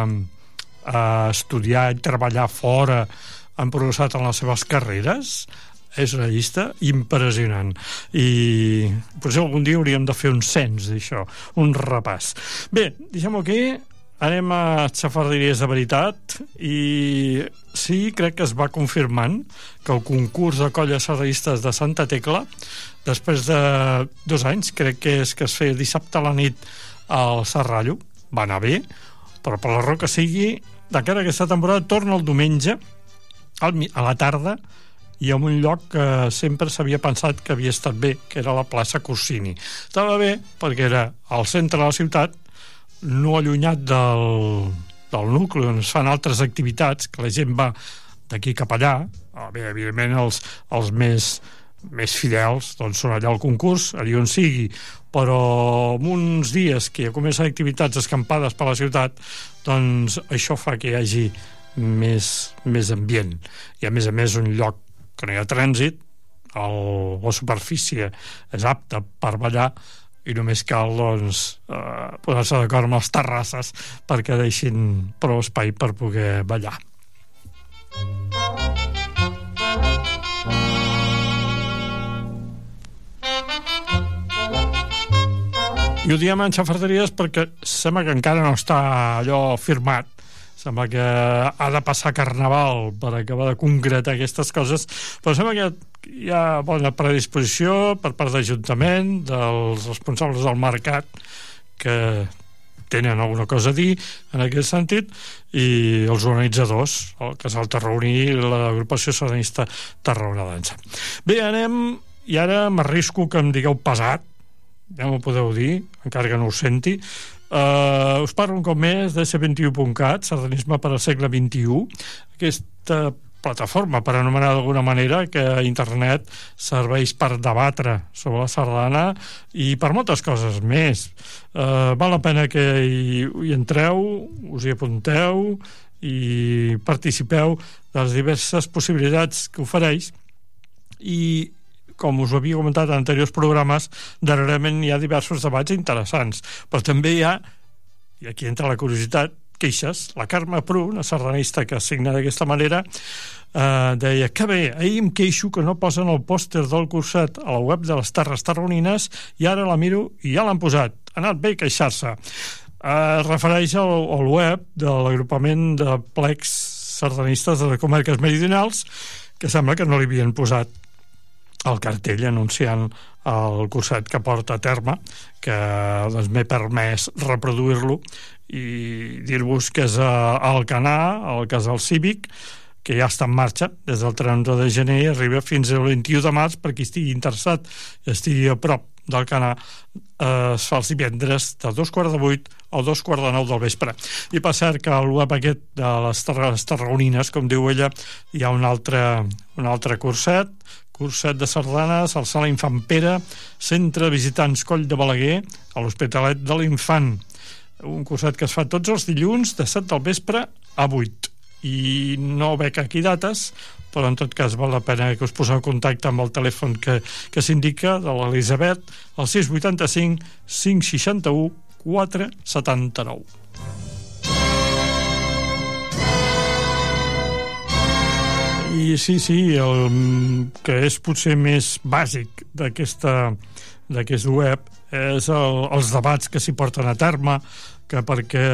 a estudiar i treballar fora, han progressat en les seves carreres. És una llista impressionant, i potser algun dia hauríem de fer un cens d'això, un repàs. Bé, deixem-ho aquí, anem a xafarderies de veritat, i sí, crec que es va confirmant que el concurs de colles sardanistes de Santa Tecla, després de 2 anys, crec que és que es feia dissabte a la nit al Serrallo, va anar bé, però per la raó que sigui, de cara a aquesta temporada torna el diumenge a la tarda, i en un lloc que sempre s'havia pensat que havia estat bé, que era la plaça Corsini. Estava bé perquè era al centre de la ciutat, no allunyat del nucli on es fan altres activitats, que la gent va d'aquí cap allà. Bé, evidentment els més fidels doncs són allà al concurs, allà on sigui, però en uns dies que ja comencen activitats escampades per la ciutat, doncs això fa que hi hagi més ambient, i a més un lloc que no hi ha trànsit, la superfície és apta per ballar, i només cal posar-se d'acord amb les terrasses perquè deixin prou espai per poder ballar. I ho diem en xafarderies perquè sembla que encara no està allò firmat. Sembla que ha de passar Carnaval per acabar de concretar aquestes coses, però sembla que hi ha bona predisposició per part de l'Ajuntament, dels responsables del mercat, que tenen alguna cosa a dir en aquest sentit, i els organitzadors, el Casal Tarragoní i l'agrupació sardanista Tarragona Dansa. Bé, anem, i ara m'arrisco que em digueu pesat, ja m'ho podeu dir, encara que no ho senti. Us parlo un cop més de c21.cat, sardanisme per al segle XXI, aquesta plataforma, per anomenar d'alguna manera, que a internet serveix per debatre sobre la sardana i per moltes coses més. Val la pena que hi entreu, us hi apunteu i participeu de les diverses possibilitats que ofereix, i com us ho havia comentat en anteriors programes, darrerament hi ha diversos debats interessants, però també hi ha i aquí entra la curiositat, queixes. La Carme Pru, una sardanista que signa d'aquesta manera, deia que bé, ahir em queixo que no posen el pòster del curset a la web de les Terres Tarragonines i ara la miro i ja l'han posat. Ha anat bé queixar-se. Es refereix al web de l'agrupament de plecs sardanistes de les comarques meridionals, que sembla que no li havien posat el cartell anunciant el curset que porta a terme, que doncs, m'he permès reproduir-lo i dir-vos que és a Alcanar, al Casal Cívic, que ja està en marxa des del 30 de gener i arriba fins al 21 de març per qui estigui interessat i estigui a prop d'Alcanar. Es fa els divendres de 7:15 a 8:45 del vespre. I per cert que al web aquest de les Terres Tarragonines, com diu ella, hi ha un altre curset de sardanes al Sala Infant Pere, Centre Visitants Coll de Balaguer, a l'Hospitalet de l'Infant. Un curset que es fa tots els dilluns de 7 del vespre a 8. I no veig aquí dates, però en tot cas val la pena que us poseu en contacte amb el telèfon que s'indica de l'Elisabet, el 685 561 479. I sí, el que és potser més bàsic d'aquest web és els debats que s'hi porten a terme, que perquè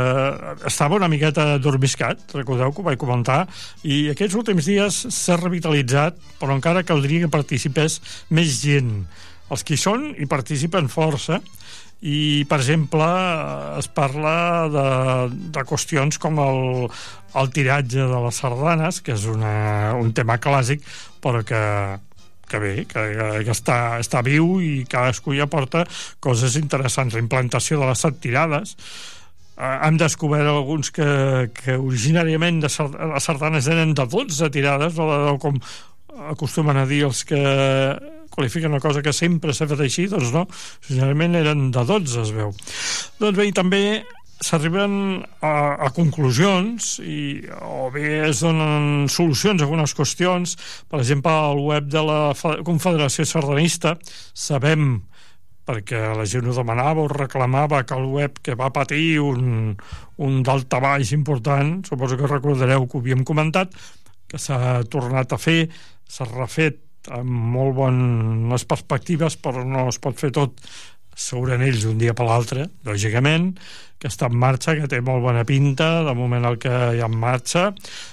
estava una miqueta dormiscat, recordeu que ho vaig comentar, i aquests últims dies s'ha revitalitzat, però encara caldria que participés més gent. Els que hi són hi participen força, i per exemple es parla de qüestions com el tiratge de les sardanes, que és un tema clàssic, però que bé, que està viu i cadascú hi aporta coses interessants. La implantació de les 7 tirades. Hem descobert alguns que originàriament les sardanes eren de 12 tirades, no com acostumen a dir els que qualifiquen una cosa que sempre s'ha fet així, doncs no, originalment eren de 12, es veu. Doncs bé, i també s'arriben a conclusions o bé es donen solucions a algunes qüestions. Per exemple, al web de la Confederació Sardanista sabem, perquè la gent ho demanava o reclamava, que el web que va patir un daltabaix important, suposo que recordareu que ho havíem comentat, que s'ha tornat a fer, s'ha refet amb molt bones perspectives, però no es pot fer tot segurament ells d'un dia per l'altre, lògicament, que està en marxa, que té molt bona pinta, de moment el que hi ha en marxa,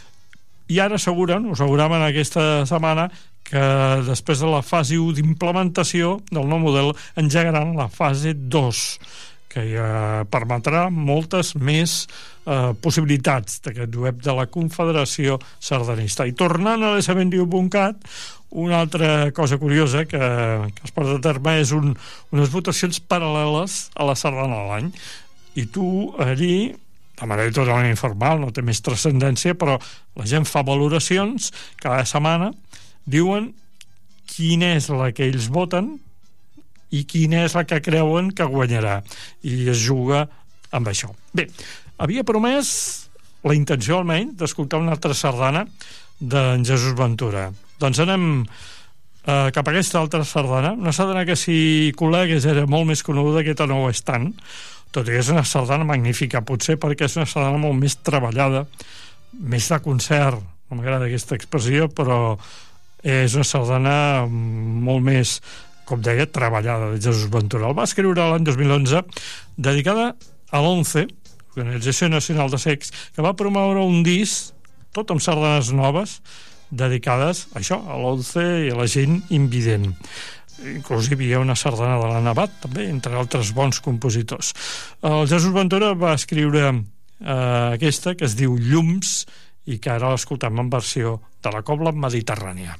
i ara us asseguraven aquesta setmana que després de la fase 1 d'implementació del nou model engegaran la fase 2, que ja permetrà moltes més possibilitats d'aquest web de la Confederació Sardanista. I tornant a l'SB21.cat, una altra cosa curiosa que es porta a terme és unes votacions paral·leles a la sardana de l'any. I tu allí, de manera totalment informal, no té més transcendència, però la gent fa valoracions cada setmana, diuen quina és la que ells voten i quina és la que creuen que guanyarà, i es juga amb això. Bé, havia promès la intenció almenys d'escoltar una altra sardana d'en Jesús Ventura. Doncs anem cap a aquesta altra sardana, una sardana que si col·legues era molt més coneguda, aquesta no ho és tant, tot i que és una sardana magnífica, potser perquè és una sardana molt més treballada, més de concert, no m'agrada aquesta expressió, però és una sardana molt més, com deia, treballada de Jesús Ventura. El va escriure l'any 2011, dedicada a l'ONCE, Organització Nacional de Cecs, que va promoure un disc, tot amb sardanes noves, dedicades a això, a l'ONCE i a la gent invident. Inclusive hi ha una sardana de l'Anna Abad, també, entre altres bons compositors. El Jesús Ventura va escriure aquesta, que es diu Llums, i que ara l'escoltem en versió de la cobla mediterrània.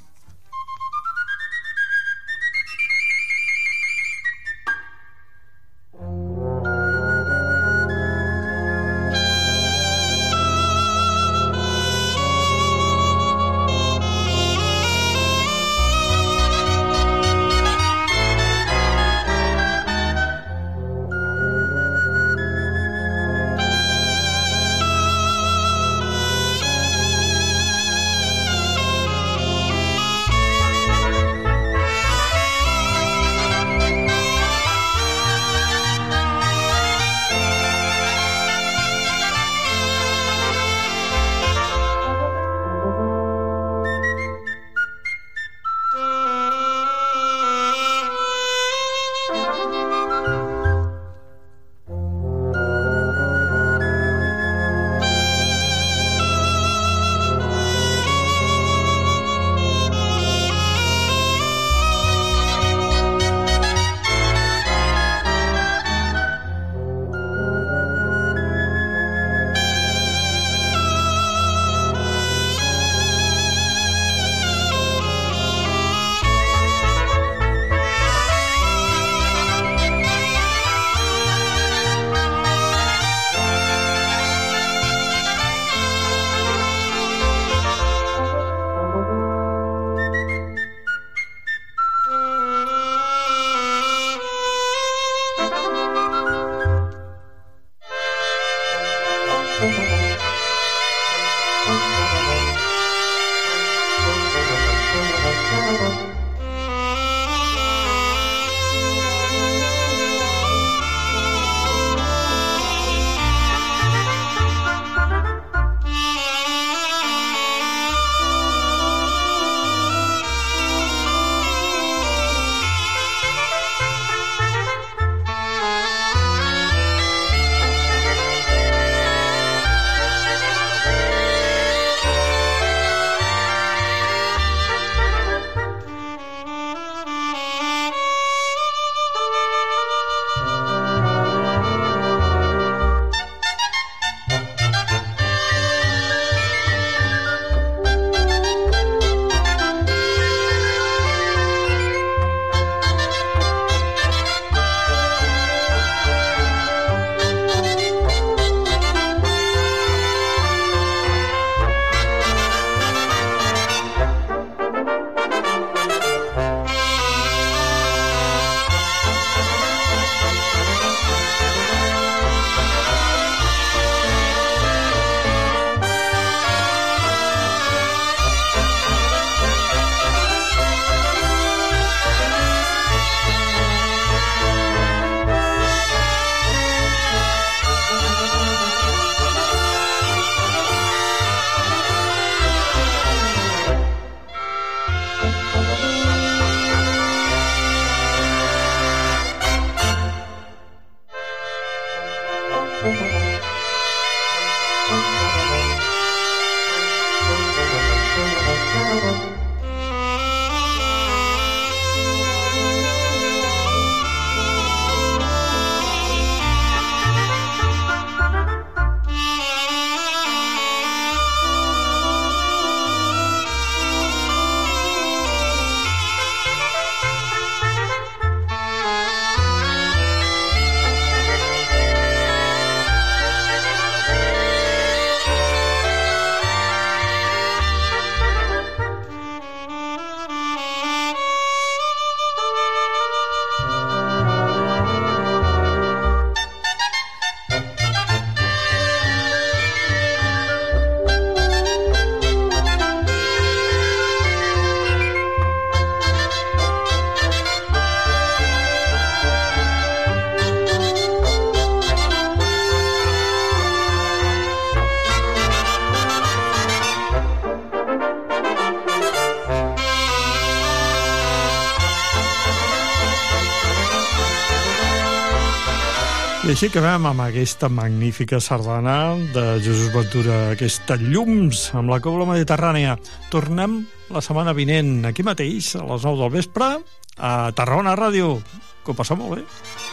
I així acabem amb aquesta magnífica sardana de Jesús Ventura, aquesta Llums, amb la Cobla Mediterrània. Tornem la setmana vinent, aquí mateix, a les 9 del vespre, a Tarragona Ràdio. Que ho passeu molt bé.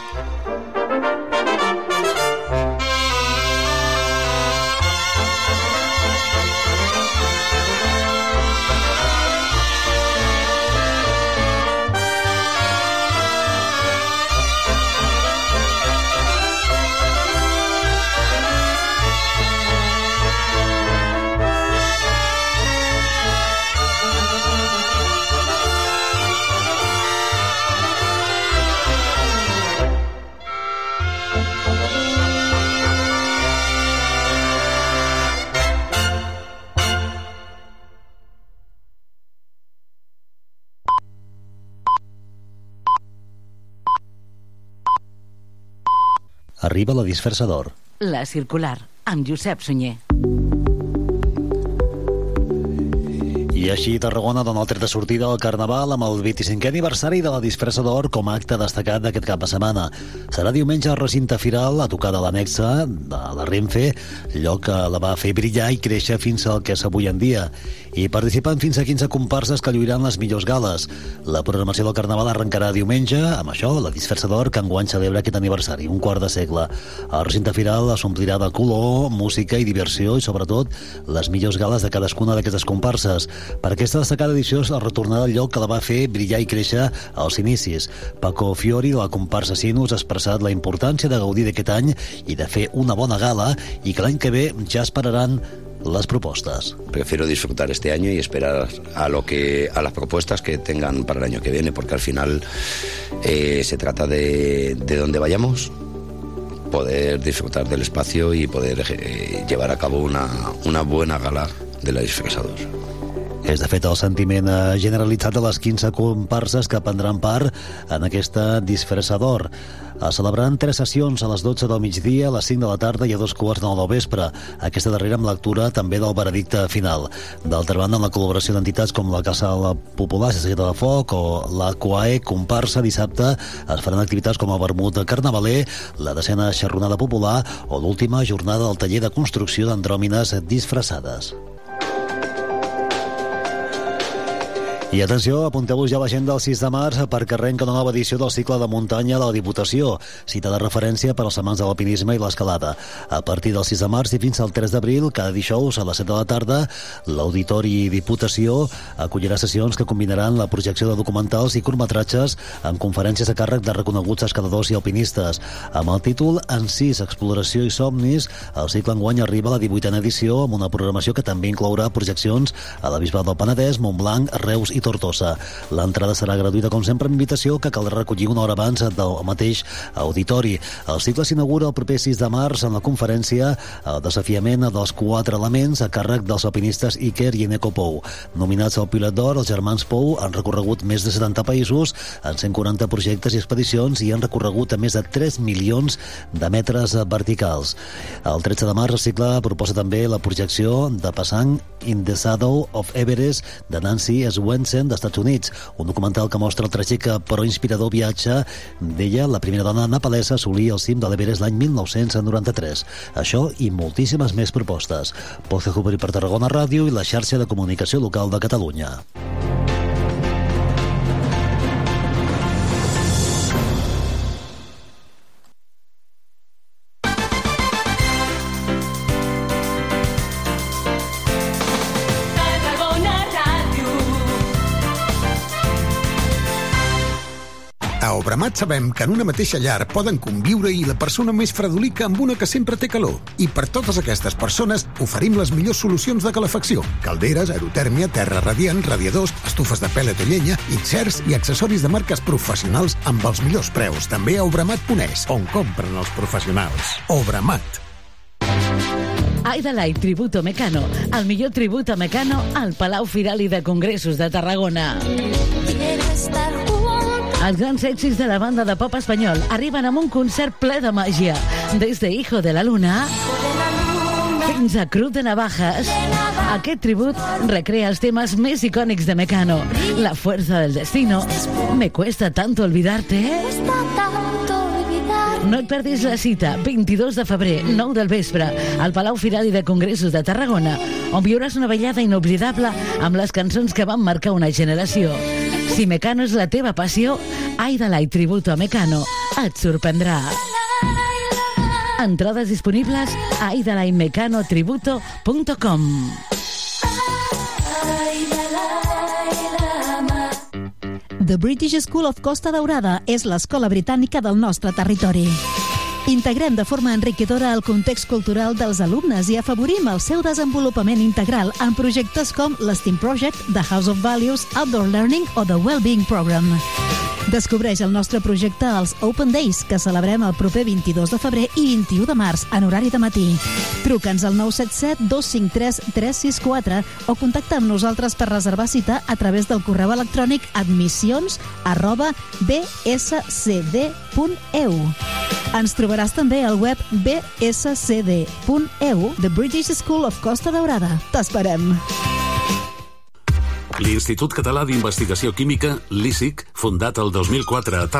Arriba la disfressador. La circular, amb Josep Sunyer. I així Tarragona dona el tret de sortida al Carnaval amb el 25è aniversari de la disfressa d'or com a acte destacat d'aquest cap de setmana. Serà diumenge al recinte firal, a tocar de l'annexa de la Renfe, lloc que la va fer brillar i créixer fins al que és avui en dia. I participant fins a 15 comparses que lluiran les millors gales. La programació del Carnaval arrencarà diumenge amb això, la disfressa d'or, que enguany celebra aquest aniversari, un quart de segle. El recinte firal s'omplirà de color, música i diversió i, sobretot, les millors gales de cadascuna d'aquestes comparses. Per aquesta destacada edició és la retornada al lloc que la va fer brillar i créixer als inicis. Paco Fiori, de la comparsa Sinus, ha expressat la importància de gaudir d'aquest any i de fer una bona gala i que l'any que ve ja esperaran las propuestas. Prefiero disfrutar este año y esperar a las propuestas que tengan para el año que viene, porque al final se trata de donde vayamos, poder disfrutar del espacio y poder llevar a cabo una buena gala de la disfresa d'or. És, de fet, el sentiment generalitzat de les 15 comparses que prendran part en aquesta disfressa d'or. Es celebraran 3 sessions, a les 12 del migdia, a les 5 de la tarda i a 2:15 del vespre. Aquesta darrera amb lectura també del veredicte final. D'altra banda, amb la col·laboració d'entitats com la Casa Popular, Societat de Foc o la CUAE Comparsa, dissabte es faran activitats com el vermut carnavaler, la 10ª xerronada popular o l'última jornada del taller de construcció d'andròmines disfressades. I atenció, apunteu-vos ja a l'agenda del 6 de març perquè arrenca una nova edició del cicle de muntanya de la Diputació, cita de referència per als amants de l'alpinisme i l'escalada. A partir del 6 de març i fins al 3 d'abril, cada dijous a les 7 de la tarda, l'Auditori Diputació acollirà sessions que combinaran la projecció de documentals i curtmetratges amb conferències a càrrec de reconeguts escaladors i alpinistes. Amb el títol Encís, exploració i somnis, el cicle enguany arriba a la 18a edició amb una programació que també inclourà projeccions a la Bisbal del Penedès, Montblanc, Reus i Tortosa. L'entrada serà gratuïta, com sempre, amb invitació que caldrà recollir una hora abans del mateix auditori. El cicle s'inaugura el proper 6 de març en la conferència El desafiament dels 4 elements a càrrec dels alpinistes Iker i Eneco Pou. Nominats al Pilot d'Or, els germans Pou han recorregut més de 70 països en 140 projectes i expedicions i han recorregut a més de 3 milions de metres verticals. El 13 de març el cicle proposa també la projecció de Passant in the Shadow of Everest de Nancy Swensen d'Estats Units, un documental que mostra el tràgic però inspirador viatge d'ella, la primera dona nepalesa a assolir el cim de l'Everest l'any 1993. Això i moltíssimes més propostes. Pots descobrir per Tarragona Ràdio i la xarxa de comunicació local de Catalunya. A Obramat sabem que en una mateixa llar poden conviure i la persona més fredolica amb una que sempre té calor. I per totes aquestes persones oferim les millors solucions de calefacció. Calderes, aerotèrmia, terra radiant, radiadors, estufes de pèl·let o llenya, inserts i accessoris de marques professionals amb els millors preus. També a Obramat.es, on compren els professionals. Obramat. Aidalai Tributo Mecano, el millor tribut a Mecano al Palau Firal i de Congressos de Tarragona. Els grans èxits de la banda de pop espanyol arriben amb un concert ple de màgia. Des de Hijo de la Luna fins a Cruz de Navajas, aquest tribut recrea els temes més icònics de Mecano. La fuerza del destino, Me cuesta tanto olvidarte. No et perdis la cita, 22 de febrer, 9 del vespre, al Palau Firal i de Congressos de Tarragona, on viuràs una ballada inoblidable amb les cançons que van marcar una generació. Si Mecano és la teva passió, Aidalai Tributo a Mecano et sorprendrà. Entrades disponibles a aidalaimecanotributo.com. The British School of Costa Daurada és l'escola britànica del nostre territori. Integrem de forma enriquidora el context cultural dels alumnes i afavorim el seu desenvolupament integral en projectes com l'STEAM Project, The House of Values, Outdoor Learning o The Wellbeing Program. Descobreix el nostre projecte als Open Days, que celebrem el proper 22 de febrer i 21 de març, en horari de matí. Truca'ns al 977 253 364 o contacta amb nosaltres per reservar cita a través del correu electrònic admissions@bscd.eu. Ens trobaràs també al web bscd.eu, The British School of Costa Daurada. T'esperem! L'Institut Català d'Investigació Química, l'ICIQ, fundat el 2004 a